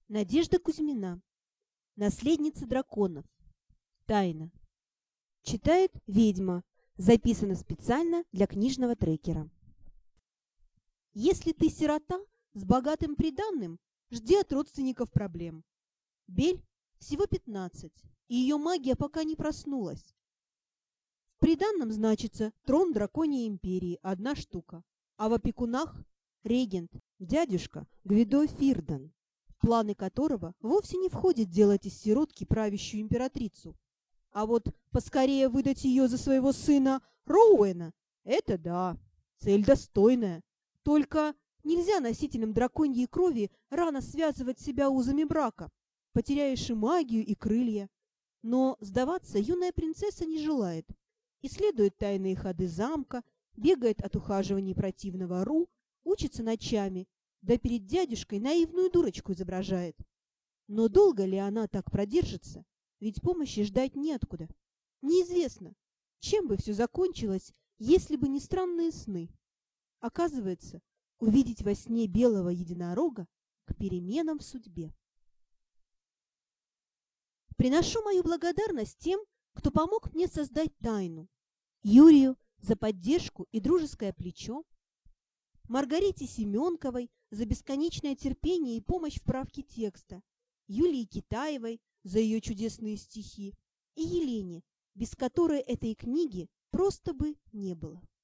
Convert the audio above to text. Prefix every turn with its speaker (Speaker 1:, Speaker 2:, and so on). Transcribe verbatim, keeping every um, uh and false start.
Speaker 1: Надежда Кузьмина. Наследница драконов. Тайна. Читает ведьма. Записано специально для книжного трекера. Если ты сирота с богатым приданным, жди от родственников проблем. Бель всего пятнадцать, и ее магия пока не проснулась. В приданном значится трон драконьей империи, одна штука, а в опекунах регент, дядюшка Гвидо Фирдан, в планы которого вовсе не входит делать из сиротки правящую императрицу. А вот поскорее выдать ее за своего сына Роуэна — это да, цель достойная. Только нельзя носителям драконьей крови рано связывать себя узами брака, потеряешь и магию, и крылья. Но сдаваться юная принцесса не желает. Исследует тайные ходы замка, бегает от ухаживаний противного Ру, учится ночами, да перед дядюшкой наивную дурочку изображает. Но долго ли она так продержится? Ведь помощи ждать неоткуда. Неизвестно, чем бы все закончилось, если бы не странные сны. Оказывается, увидеть во сне белого единорога к переменам в судьбе. Приношу мою благодарность тем, кто помог мне создать тайну. Юрию за поддержку и дружеское плечо, Маргарите Семенковой за бесконечное терпение и помощь в правке текста, Юлии Китаевой за ее чудесные стихи и Елене, без которой этой книги просто бы не было.